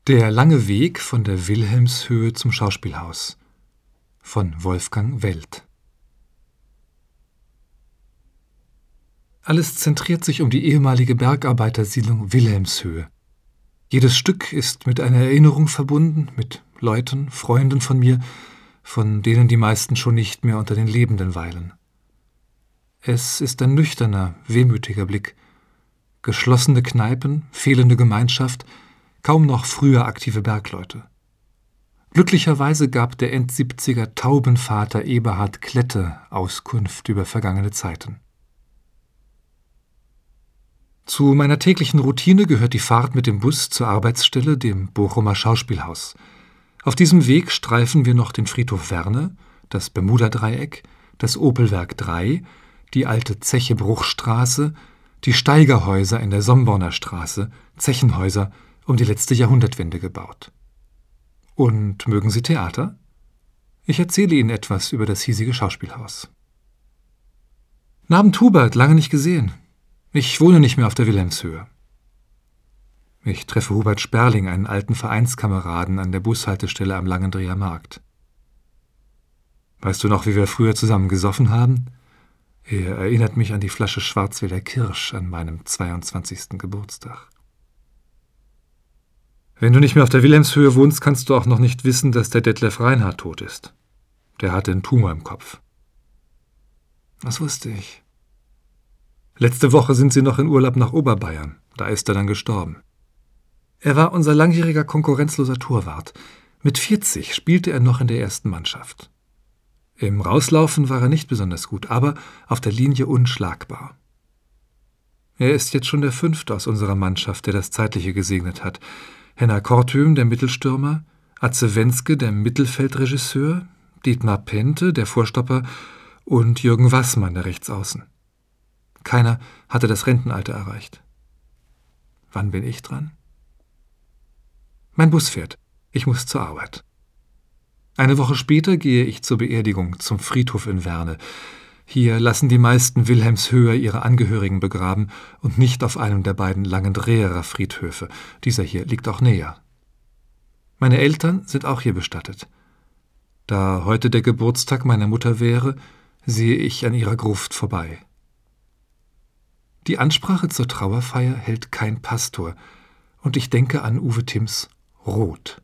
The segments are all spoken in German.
Der lange Weg von der Wilhelmshöhe zum Schauspielhaus von Wolfgang Welt. Alles zentriert sich um die ehemalige Bergarbeitersiedlung Wilhelmshöhe. Jedes Stück ist mit einer Erinnerung verbunden, mit Leuten, Freunden von mir, von denen die meisten schon nicht mehr unter den Lebenden weilen. Es ist ein nüchterner, wehmütiger Blick. Geschlossene Kneipen, fehlende Gemeinschaft, kaum noch früher aktive Bergleute. Glücklicherweise gab der End-70er Taubenvater Eberhard Klette Auskunft über vergangene Zeiten. Zu meiner täglichen Routine gehört die Fahrt mit dem Bus zur Arbeitsstelle, dem Bochumer Schauspielhaus. Auf diesem Weg streifen wir noch den Friedhof Werne, das Bermuda-Dreieck, das Opelwerk 3, die alte Zeche Bruchstraße, die Steigerhäuser in der Somborner Straße, Zechenhäuser, um die letzte Jahrhundertwende gebaut. Und mögen Sie Theater? Ich erzähle Ihnen etwas über das hiesige Schauspielhaus. Abend, Hubert, lange nicht gesehen. Ich wohne nicht mehr auf der Wilhelmshöhe. Ich treffe Hubert Sperling, einen alten Vereinskameraden, an der Bushaltestelle am Langendreher Markt. Weißt du noch, wie wir früher zusammen gesoffen haben? Er erinnert mich an die Flasche Schwarzwälder Kirsch an meinem 22. Geburtstag. Wenn du nicht mehr auf der Wilhelmshöhe wohnst, kannst du auch noch nicht wissen, dass der Detlef Reinhardt tot ist. Der hatte einen Tumor im Kopf. Das wusste ich. Letzte Woche sind sie noch in Urlaub nach Oberbayern. Da ist er dann gestorben. Er war unser langjähriger konkurrenzloser Torwart. Mit 40 spielte er noch in der ersten Mannschaft. Im Rauslaufen war er nicht besonders gut, aber auf der Linie unschlagbar. Er ist jetzt schon der 5. aus unserer Mannschaft, der das Zeitliche gesegnet hat. Henner Kortüm, der Mittelstürmer, Atze Wenske, der Mittelfeldregisseur, Dietmar Pente, der Vorstopper und Jürgen Wassmann, der Rechtsaußen. Keiner hatte das Rentenalter erreicht. Wann bin ich dran? Mein Bus fährt. Ich muss zur Arbeit. Eine Woche später gehe ich zur Beerdigung zum Friedhof in Werne. Hier lassen die meisten Wilhelmshöher ihre Angehörigen begraben und nicht auf einem der beiden Langendreherer Friedhöfe. Dieser hier liegt auch näher. Meine Eltern sind auch hier bestattet. Da heute der Geburtstag meiner Mutter wäre, sehe ich an ihrer Gruft vorbei. Die Ansprache zur Trauerfeier hält kein Pastor, und ich denke an Uwe Timms Rot.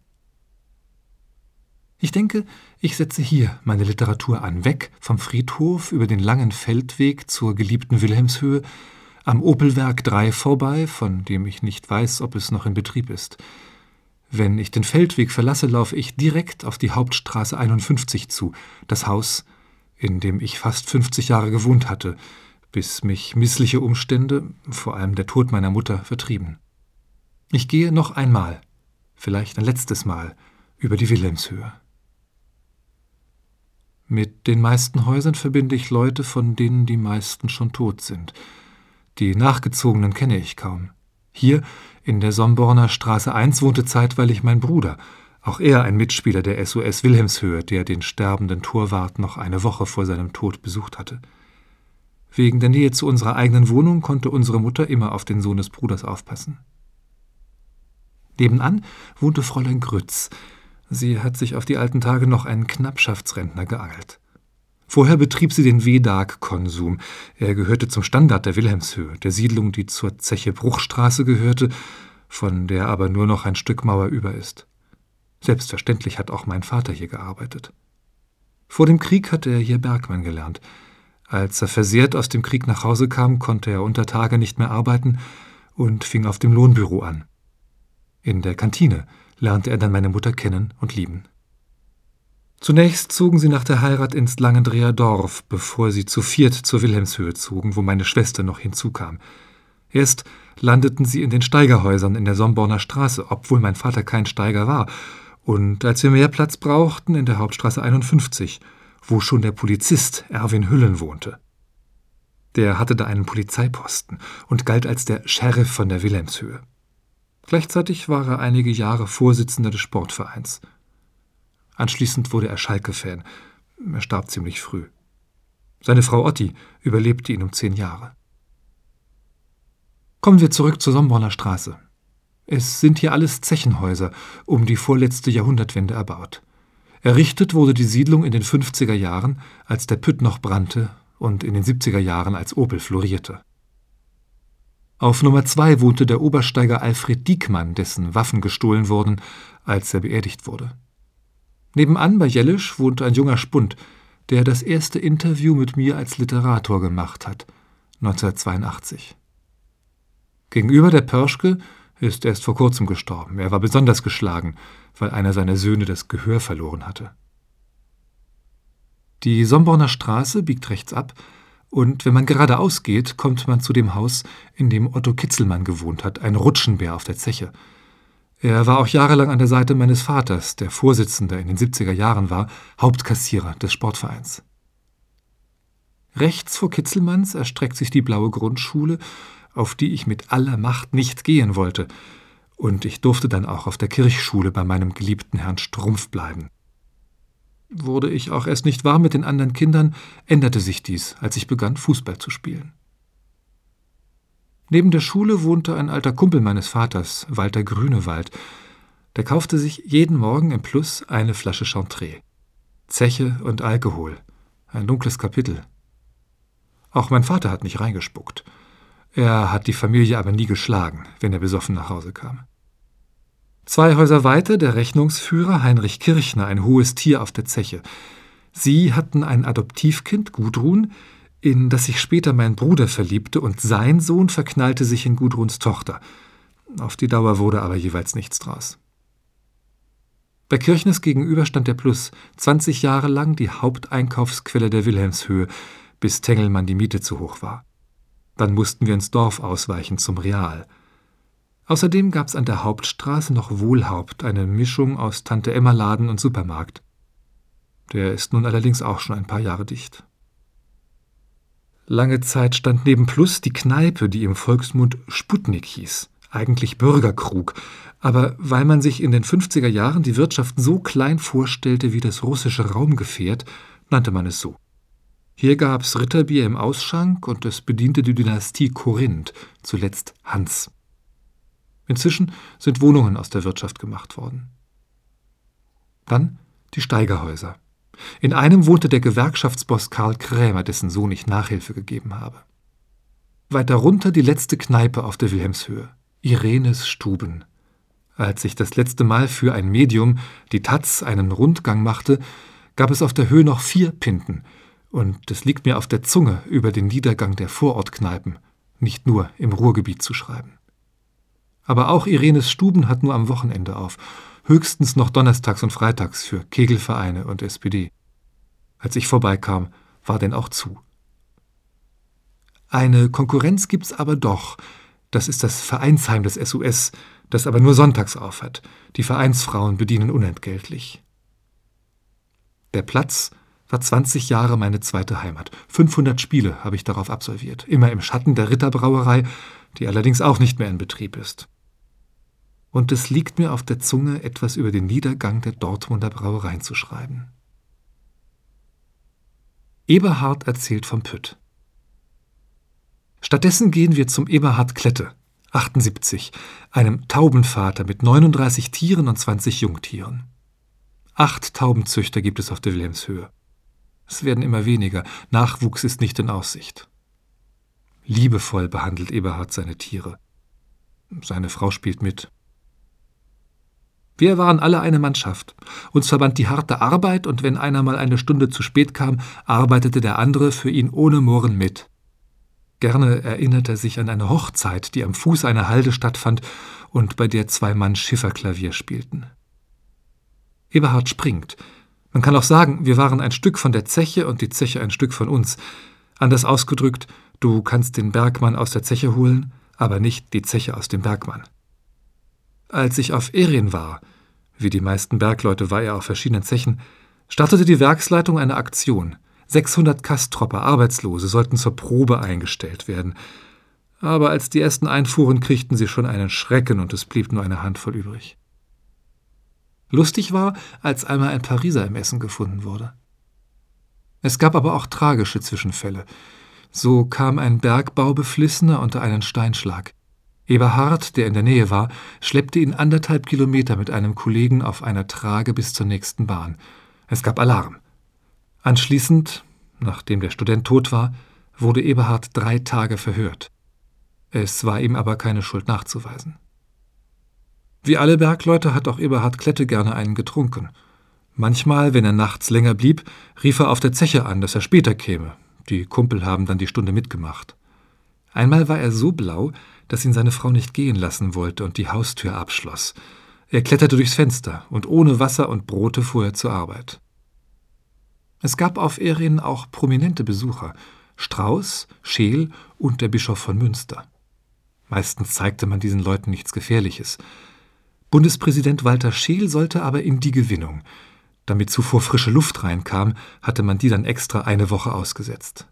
Ich denke, ich setze hier meine Literatur an, weg vom Friedhof über den langen Feldweg zur geliebten Wilhelmshöhe, am Opelwerk 3 vorbei, von dem ich nicht weiß, ob es noch in Betrieb ist. Wenn ich den Feldweg verlasse, laufe ich direkt auf die Hauptstraße 51 zu, das Haus, in dem ich fast 50 Jahre gewohnt hatte, bis mich missliche Umstände, vor allem der Tod meiner Mutter, vertrieben. Ich gehe noch einmal, vielleicht ein letztes Mal, über die Wilhelmshöhe. Mit den meisten Häusern verbinde ich Leute, von denen die meisten schon tot sind. Die Nachgezogenen kenne ich kaum. Hier, in der Somborner Straße 1, wohnte zeitweilig mein Bruder, auch er ein Mitspieler der SOS Wilhelmshöhe, der den sterbenden Torwart noch eine Woche vor seinem Tod besucht hatte. Wegen der Nähe zu unserer eigenen Wohnung konnte unsere Mutter immer auf den Sohn des Bruders aufpassen. Nebenan wohnte Fräulein Grütz. Sie hat sich auf die alten Tage noch einen Knappschaftsrentner geangelt. Vorher betrieb sie den Wedag-Konsum. Er gehörte zum Standard der Wilhelmshöhe, der Siedlung, die zur Zeche Bruchstraße gehörte, von der aber nur noch ein Stück Mauer über ist. Selbstverständlich hat auch mein Vater hier gearbeitet. Vor dem Krieg hatte er hier Bergmann gelernt. Als er versehrt aus dem Krieg nach Hause kam, konnte er unter Tage nicht mehr arbeiten und fing auf dem Lohnbüro an. In der Kantine lernte er dann meine Mutter kennen und lieben. Zunächst zogen sie nach der Heirat ins Langendreher Dorf, bevor sie zu viert zur Wilhelmshöhe zogen, wo meine Schwester noch hinzukam. Erst landeten sie in den Steigerhäusern in der Somborner Straße, obwohl mein Vater kein Steiger war, und als wir mehr Platz brauchten, in der Hauptstraße 51, wo schon der Polizist Erwin Hüllen wohnte. Der hatte da einen Polizeiposten und galt als der Sheriff von der Wilhelmshöhe. Gleichzeitig war er einige Jahre Vorsitzender des Sportvereins. Anschließend wurde er Schalke-Fan. Er starb ziemlich früh. Seine Frau Otti überlebte ihn um 10 Jahre. Kommen wir zurück zur Somborner Straße. Es sind hier alles Zechenhäuser, um die vorletzte Jahrhundertwende erbaut. Errichtet wurde die Siedlung in den 50er Jahren, als der Pütt noch brannte, und in den 70er Jahren, als Opel florierte. Auf Nummer 2 wohnte der Obersteiger Alfred Diekmann, dessen Waffen gestohlen wurden, als er beerdigt wurde. Nebenan bei Jellisch wohnte ein junger Spund, der das erste Interview mit mir als Literator gemacht hat, 1982. Gegenüber der Pörschke ist erst vor kurzem gestorben. Er war besonders geschlagen, weil einer seiner Söhne das Gehör verloren hatte. Die Somborner Straße biegt rechts ab, und wenn man geradeaus geht, kommt man zu dem Haus, in dem Otto Kitzelmann gewohnt hat, ein Rutschenbär auf der Zeche. Er war auch jahrelang an der Seite meines Vaters, der Vorsitzender in den 70er Jahren war, Hauptkassierer des Sportvereins. Rechts vor Kitzelmanns erstreckt sich die blaue Grundschule, auf die ich mit aller Macht nicht gehen wollte, und ich durfte dann auch auf der Kirchschule bei meinem geliebten Herrn Strumpf bleiben. Wurde ich auch erst nicht warm mit den anderen Kindern, änderte sich dies, als ich begann, Fußball zu spielen. Neben der Schule wohnte ein alter Kumpel meines Vaters, Walter Grünewald. Der kaufte sich jeden Morgen im Plus eine Flasche Chantre. Zeche und Alkohol. Ein dunkles Kapitel. Auch mein Vater hat nicht reingespuckt. Er hat die Familie aber nie geschlagen, wenn er besoffen nach Hause kam. 2 Häuser weiter der Rechnungsführer Heinrich Kirchner, ein hohes Tier auf der Zeche. Sie hatten ein Adoptivkind, Gudrun, in das sich später mein Bruder verliebte, und sein Sohn verknallte sich in Gudruns Tochter. Auf die Dauer wurde aber jeweils nichts draus. Bei Kirchners gegenüber stand der Plus, 20 Jahre lang die Haupteinkaufsquelle der Wilhelmshöhe, bis Tengelmann die Miete zu hoch war. Dann mussten wir ins Dorf ausweichen, zum Real. Außerdem gab es an der Hauptstraße noch Wohlhaupt, eine Mischung aus Tante-Emma-Laden und Supermarkt. Der ist nun allerdings auch schon ein paar Jahre dicht. Lange Zeit stand neben Plus die Kneipe, die im Volksmund Sputnik hieß, eigentlich Bürgerkrug, aber weil man sich in den 50er Jahren die Wirtschaft so klein vorstellte wie das russische Raumgefährt, nannte man es so. Hier gab's Ritterbier im Ausschank und es bediente die Dynastie Korinth, zuletzt Hans. Inzwischen sind Wohnungen aus der Wirtschaft gemacht worden. Dann die Steigerhäuser. In einem wohnte der Gewerkschaftsboss Karl Krämer, dessen Sohn ich Nachhilfe gegeben habe. Weiter runter die letzte Kneipe auf der Wilhelmshöhe, Irenes Stuben. Als ich das letzte Mal für ein Medium, die taz, einen Rundgang machte, gab es auf der Höhe noch 4 Pinten, und es liegt mir auf der Zunge, über den Niedergang der Vorortkneipen, nicht nur im Ruhrgebiet zu schreiben. Aber auch Irenes Stuben hat nur am Wochenende auf, höchstens noch donnerstags und freitags für Kegelvereine und SPD. Als ich vorbeikam, war denn auch zu. Eine Konkurrenz gibt's aber doch. Das ist das Vereinsheim des SUS, das aber nur sonntags aufhat. Die Vereinsfrauen bedienen unentgeltlich. Der Platz war 20 Jahre meine zweite Heimat. 500 Spiele habe ich darauf absolviert, immer im Schatten der Ritterbrauerei, die allerdings auch nicht mehr in Betrieb ist. Und es liegt mir auf der Zunge, etwas über den Niedergang der Dortmunder Brauereien zu schreiben. Eberhard erzählt vom Pütt. Stattdessen gehen wir zum Eberhard Klette, 78, einem Taubenvater mit 39 Tieren und 20 Jungtieren. 8 Taubenzüchter gibt es auf der Wilhelmshöhe. Es werden immer weniger, Nachwuchs ist nicht in Aussicht. Liebevoll behandelt Eberhard seine Tiere. Seine Frau spielt mit. Wir waren alle eine Mannschaft. Uns verband die harte Arbeit, und wenn einer mal eine Stunde zu spät kam, arbeitete der andere für ihn ohne Murren mit. Gerne erinnert er sich an eine Hochzeit, die am Fuß einer Halde stattfand und bei der 2 Mann Schifferklavier spielten. Eberhard springt. Man kann auch sagen, wir waren ein Stück von der Zeche und die Zeche ein Stück von uns. Anders ausgedrückt, du kannst den Bergmann aus der Zeche holen, aber nicht die Zeche aus dem Bergmann. Als ich auf Erien war, wie die meisten Bergleute war er auf verschiedenen Zechen, startete die Werksleitung eine Aktion. 600 Kastropper, Arbeitslose, sollten zur Probe eingestellt werden. Aber als die ersten einfuhren, kriegten sie schon einen Schrecken und es blieb nur eine Handvoll übrig. Lustig war, als einmal ein Pariser im Essen gefunden wurde. Es gab aber auch tragische Zwischenfälle. So kam ein Bergbaubeflissener unter einen Steinschlag. Eberhard, der in der Nähe war, schleppte ihn 1,5 Kilometer mit einem Kollegen auf einer Trage bis zur nächsten Bahn. Es gab Alarm. Anschließend, nachdem der Student tot war, wurde Eberhard 3 Tage verhört. Es war ihm aber keine Schuld nachzuweisen. Wie alle Bergleute hat auch Eberhard Klette gerne einen getrunken. Manchmal, wenn er nachts länger blieb, rief er auf der Zeche an, dass er später käme. Die Kumpel haben dann die Stunde mitgemacht. Einmal war er so blau, dass ihn seine Frau nicht gehen lassen wollte und die Haustür abschloss. Er kletterte durchs Fenster und ohne Wasser und Brote fuhr er zur Arbeit. Es gab auf Erin auch prominente Besucher: Strauß, Scheel und der Bischof von Münster. Meistens zeigte man diesen Leuten nichts Gefährliches. Bundespräsident Walter Scheel sollte aber in die Gewinnung. Damit zuvor frische Luft reinkam, hatte man die dann extra 1 Woche ausgesetzt.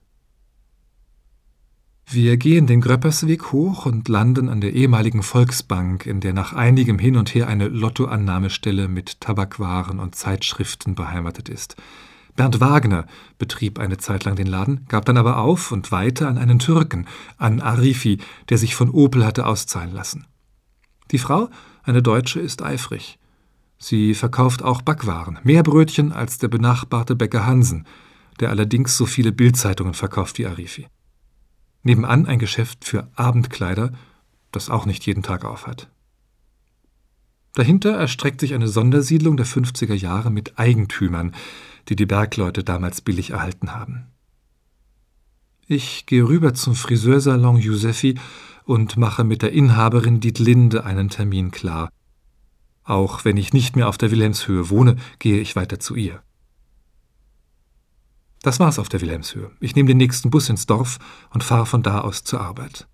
Wir gehen den Gröppersweg hoch und landen an der ehemaligen Volksbank, in der nach einigem Hin und Her eine Lottoannahmestelle mit Tabakwaren und Zeitschriften beheimatet ist. Bernd Wagner betrieb eine Zeit lang den Laden, gab dann aber auf und weiter an einen Türken, an Arifi, der sich von Opel hatte auszahlen lassen. Die Frau, eine Deutsche, ist eifrig. Sie verkauft auch Backwaren, mehr Brötchen als der benachbarte Bäcker Hansen, der allerdings so viele Bildzeitungen verkauft wie Arifi. Nebenan ein Geschäft für Abendkleider, das auch nicht jeden Tag aufhat. Dahinter erstreckt sich eine Sondersiedlung der 50er Jahre mit Eigentümern, die die Bergleute damals billig erhalten haben. Ich gehe rüber zum Friseursalon Josefi und mache mit der Inhaberin Dietlinde einen Termin klar. Auch wenn ich nicht mehr auf der Wilhelmshöhe wohne, gehe ich weiter zu ihr. Das war's auf der Wilhelmshöhe. Ich nehme den nächsten Bus ins Dorf und fahre von da aus zur Arbeit.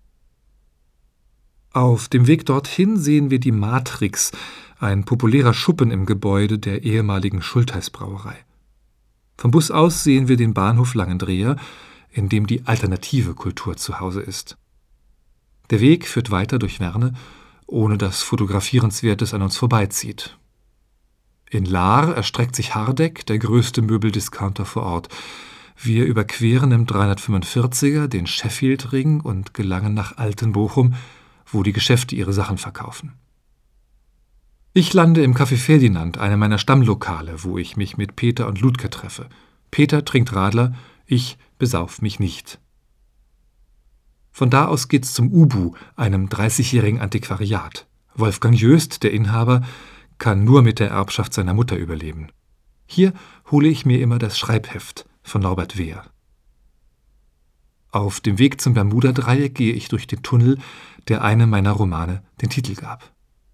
Auf dem Weg dorthin sehen wir die Matrix, ein populärer Schuppen im Gebäude der ehemaligen Schultheiß-Brauerei. Vom Bus aus sehen wir den Bahnhof Langendreher, in dem die alternative Kultur zu Hause ist. Der Weg führt weiter durch Werne, ohne dass Fotografierenswertes an uns vorbeizieht. In Lahr erstreckt sich Hardegg, der größte Möbeldiscounter vor Ort. Wir überqueren im 345er den Sheffield-Ring und gelangen nach Altenbochum, wo die Geschäfte ihre Sachen verkaufen. Ich lande im Café Ferdinand, einem meiner Stammlokale, wo ich mich mit Peter und Ludger treffe. Peter trinkt Radler, ich besauf mich nicht. Von da aus geht's zum Ubu, einem 30-jährigen Antiquariat. Wolfgang Jöst, der Inhaber, kann nur mit der Erbschaft seiner Mutter überleben. Hier hole ich mir immer das Schreibheft von Norbert Wehr. Auf dem Weg zum Bermuda-Dreieck gehe ich durch den Tunnel, der einem meiner Romane den Titel gab.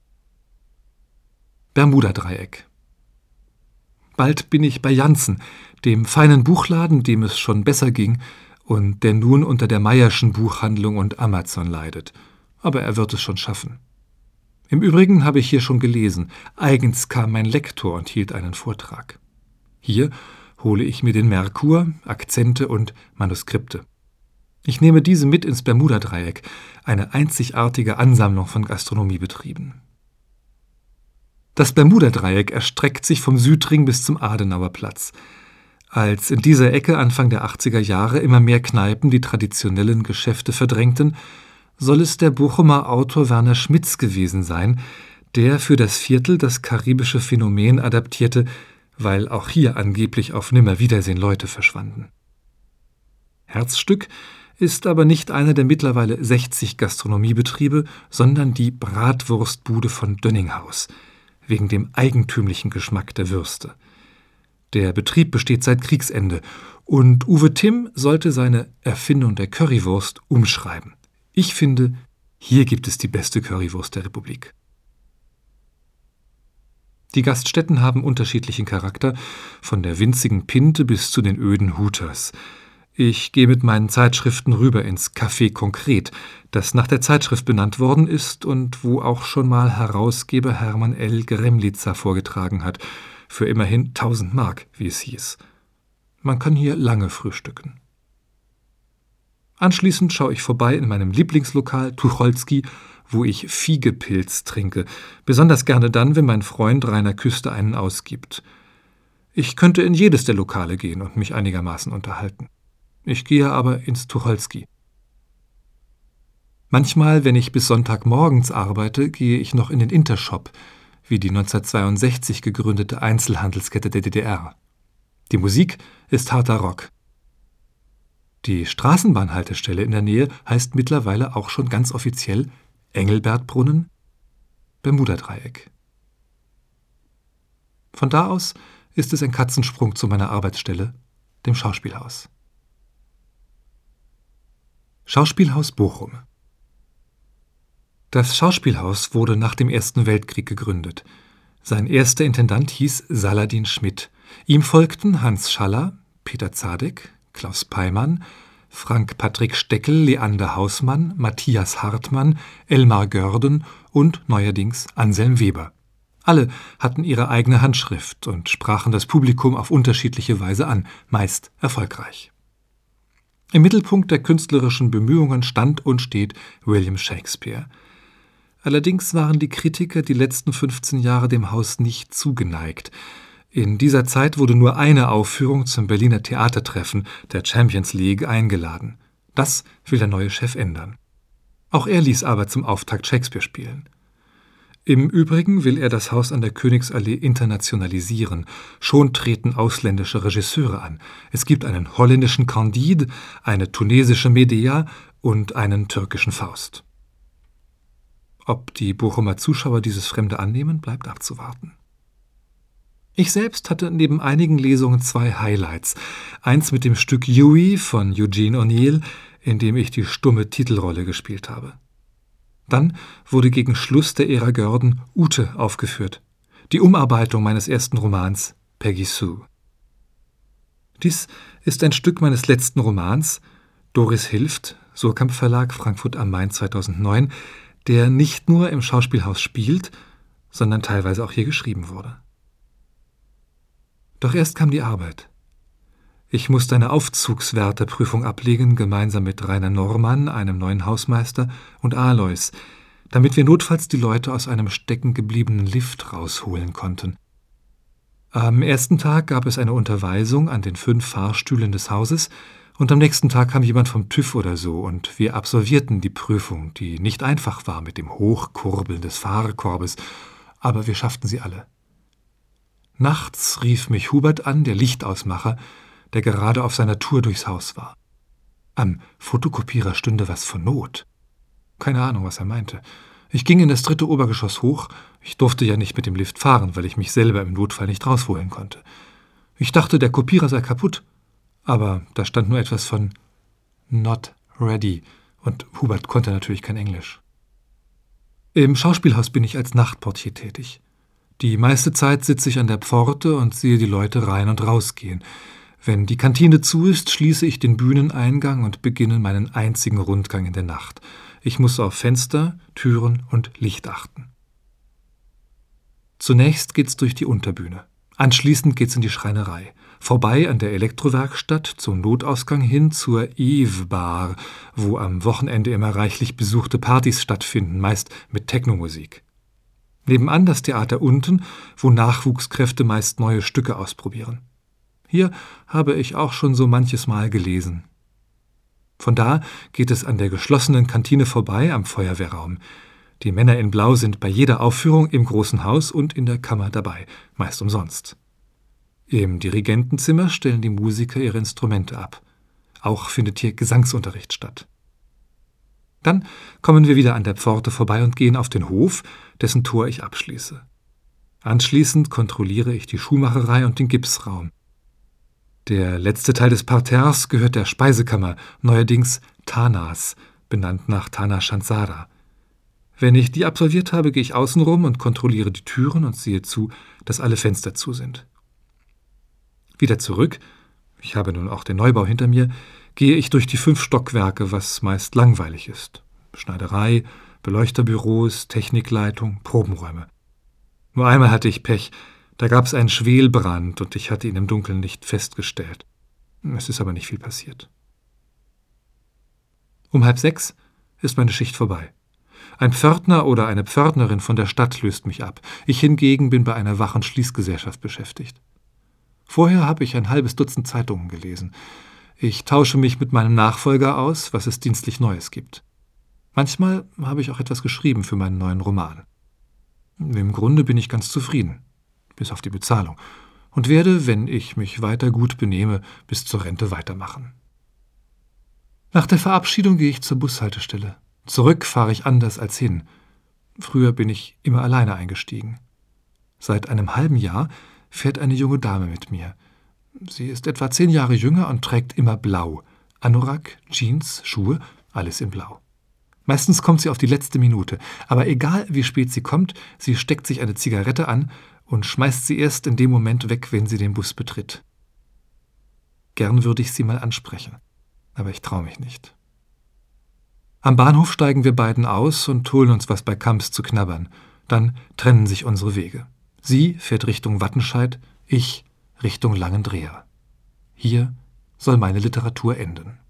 Bermuda-Dreieck. Bald bin ich bei Janssen, dem feinen Buchladen, dem es schon besser ging und der nun unter der Meyerschen Buchhandlung und Amazon leidet. Aber er wird es schon schaffen. Im Übrigen habe ich hier schon gelesen. Eigens kam mein Lektor und hielt einen Vortrag. Hier hole ich mir den Merkur, Akzente und Manuskripte. Ich nehme diese mit ins Bermuda-Dreieck, eine einzigartige Ansammlung von Gastronomiebetrieben. Das Bermuda-Dreieck erstreckt sich vom Südring bis zum Adenauerplatz. Als in dieser Ecke Anfang der 80er Jahre immer mehr Kneipen die traditionellen Geschäfte verdrängten, soll es der Bochumer Autor Werner Schmitz gewesen sein, der für das Viertel das karibische Phänomen adaptierte, weil auch hier angeblich auf Nimmerwiedersehen Leute verschwanden. Herzstück ist aber nicht einer der mittlerweile 60 Gastronomiebetriebe, sondern die Bratwurstbude von Dönninghaus, wegen dem eigentümlichen Geschmack der Würste. Der Betrieb besteht seit Kriegsende und Uwe Timm sollte seine Erfindung der Currywurst umschreiben. Ich finde, hier gibt es die beste Currywurst der Republik. Die Gaststätten haben unterschiedlichen Charakter, von der winzigen Pinte bis zu den öden Hooters. Ich gehe mit meinen Zeitschriften rüber ins Café Konkret, das nach der Zeitschrift benannt worden ist und wo auch schon mal Herausgeber Hermann L. Gremlitzer vorgetragen hat, für immerhin 1000 Mark, wie es hieß. Man kann hier lange frühstücken. Anschließend schaue ich vorbei in meinem Lieblingslokal Tucholsky, wo ich Fiegepilz trinke, besonders gerne dann, wenn mein Freund Rainer Küster einen ausgibt. Ich könnte in jedes der Lokale gehen und mich einigermaßen unterhalten. Ich gehe aber ins Tucholsky. Manchmal, wenn ich bis Sonntagmorgens arbeite, gehe ich noch in den Intershop, wie die 1962 gegründete Einzelhandelskette der DDR. Die Musik ist harter Rock. Die Straßenbahnhaltestelle in der Nähe heißt mittlerweile auch schon ganz offiziell Engelbertbrunnen, Bermudadreieck. Von da aus ist es ein Katzensprung zu meiner Arbeitsstelle, dem Schauspielhaus. Schauspielhaus Bochum. Das Schauspielhaus wurde nach dem Ersten Weltkrieg gegründet. Sein erster Intendant hieß Saladin Schmidt. Ihm folgten Hans Schaller, Peter Zadek, Klaus Peimann, Frank Patrick Steckel, Leander Hausmann, Matthias Hartmann, Elmar Görden und neuerdings Anselm Weber. Alle hatten ihre eigene Handschrift und sprachen das Publikum auf unterschiedliche Weise an, meist erfolgreich. Im Mittelpunkt der künstlerischen Bemühungen stand und steht William Shakespeare. Allerdings waren die Kritiker die letzten 15 Jahre dem Haus nicht zugeneigt. In dieser Zeit wurde nur eine Aufführung zum Berliner Theatertreffen der Champions League eingeladen. Das will der neue Chef ändern. Auch er ließ aber zum Auftakt Shakespeare spielen. Im Übrigen will er das Haus an der Königsallee internationalisieren. Schon treten ausländische Regisseure an. Es gibt einen holländischen Candide, eine tunesische Medea und einen türkischen Faust. Ob die Bochumer Zuschauer dieses Fremde annehmen, bleibt abzuwarten. Ich selbst hatte neben einigen Lesungen 2 Highlights. Eins mit dem Stück Hughie von Eugene O'Neill, in dem ich die stumme Titelrolle gespielt habe. Dann wurde gegen Schluss der Ära Görden Ute aufgeführt, die Umarbeitung meines ersten Romans Peggy Sue. Dies ist ein Stück meines letzten Romans, Doris hilft, Surkamp Verlag, Frankfurt am Main 2009, der nicht nur im Schauspielhaus spielt, sondern teilweise auch hier geschrieben wurde. Doch erst kam die Arbeit. Ich musste eine Aufzugswärterprüfung ablegen, gemeinsam mit Rainer Normann, einem neuen Hausmeister, und Alois, damit wir notfalls die Leute aus einem steckengebliebenen Lift rausholen konnten. Am ersten Tag gab es eine Unterweisung an den 5 Fahrstühlen des Hauses, und am nächsten Tag kam jemand vom TÜV oder so, und wir absolvierten die Prüfung, die nicht einfach war mit dem Hochkurbeln des Fahrkorbes, aber wir schafften sie alle. Nachts rief mich Hubert an, der Lichtausmacher, der gerade auf seiner Tour durchs Haus war. Am Fotokopierer stünde was von Not. Keine Ahnung, was er meinte. Ich ging in das 3. Obergeschoss hoch. Ich durfte ja nicht mit dem Lift fahren, weil ich mich selber im Notfall nicht rausholen konnte. Ich dachte, der Kopierer sei kaputt. Aber da stand nur etwas von not ready, und Hubert konnte natürlich kein Englisch. Im Schauspielhaus bin ich als Nachtportier tätig. Die meiste Zeit sitze ich an der Pforte und sehe die Leute rein und rausgehen. Wenn die Kantine zu ist, schließe ich den Bühneneingang und beginne meinen einzigen Rundgang in der Nacht. Ich muss auf Fenster, Türen und Licht achten. Zunächst geht's durch die Unterbühne. Anschließend geht's in die Schreinerei. Vorbei an der Elektrowerkstatt, zum Notausgang hin zur Eve Bar, wo am Wochenende immer reichlich besuchte Partys stattfinden, meist mit Technomusik. Nebenan das Theater unten, wo Nachwuchskräfte meist neue Stücke ausprobieren. Hier habe ich auch schon so manches Mal gelesen. Von da geht es an der geschlossenen Kantine vorbei am Feuerwehrraum. Die Männer in Blau sind bei jeder Aufführung im großen Haus und in der Kammer dabei, meist umsonst. Im Dirigentenzimmer stellen die Musiker ihre Instrumente ab. Auch findet hier Gesangsunterricht statt. Dann kommen wir wieder an der Pforte vorbei und gehen auf den Hof, dessen Tor ich abschließe. Anschließend kontrolliere ich die Schuhmacherei und den Gipsraum. Der letzte Teil des Parterres gehört der Speisekammer, neuerdings Tanas, benannt nach Tana Chansara. Wenn ich die absolviert habe, gehe ich außen rum und kontrolliere die Türen und sehe zu, dass alle Fenster zu sind. Wieder zurück, ich habe nun auch den Neubau hinter mir, gehe ich durch die 5 Stockwerke, was meist langweilig ist. Schneiderei, Beleuchterbüros, Technikleitung, Probenräume. Nur einmal hatte ich Pech, da gab es einen Schwelbrand und ich hatte ihn im Dunkeln nicht festgestellt. Es ist aber nicht viel passiert. Um 5:30 ist meine Schicht vorbei. Ein Pförtner oder eine Pförtnerin von der Stadt löst mich ab. Ich hingegen bin bei einer Wach- und Schließgesellschaft beschäftigt. Vorher habe ich ein halbes Dutzend Zeitungen gelesen. Ich tausche mich mit meinem Nachfolger aus, was es dienstlich Neues gibt. Manchmal habe ich auch etwas geschrieben für meinen neuen Roman. Im Grunde bin ich ganz zufrieden, bis auf die Bezahlung, und werde, wenn ich mich weiter gut benehme, bis zur Rente weitermachen. Nach der Verabschiedung gehe ich zur Bushaltestelle. Zurück fahre ich anders als hin. Früher bin ich immer alleine eingestiegen. Seit einem halben Jahr fährt eine junge Dame mit mir. Sie ist etwa 10 Jahre jünger und trägt immer blau. Anorak, Jeans, Schuhe, alles in blau. Meistens kommt sie auf die letzte Minute, aber egal wie spät sie kommt, sie steckt sich eine Zigarette an und schmeißt sie erst in dem Moment weg, wenn sie den Bus betritt. Gern würde ich sie mal ansprechen, aber ich traue mich nicht. Am Bahnhof steigen wir beiden aus und holen uns was bei Kamps zu knabbern. Dann trennen sich unsere Wege. Sie fährt Richtung Wattenscheid, ich Richtung Langendreer. Hier soll meine Literatur enden.